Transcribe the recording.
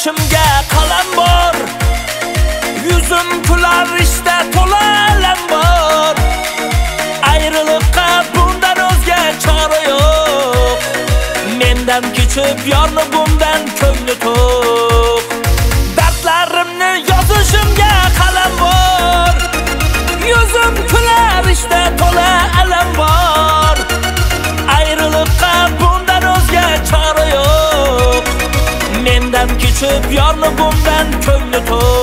Boshimga qalam bor, yuzim kular ishda to'la alam bor. Ayriliqqa bundan o'zga chora yo'q. Mendan kechib yorni bundan ko'ngli to'q. Dardlarimni yozishimga qalam bor, yuzim kular ishda to'la alam bor. Ayriliqqa bundan o'zga chora yo'q. Mendan kechib yorni bundan ko'ngli to'q.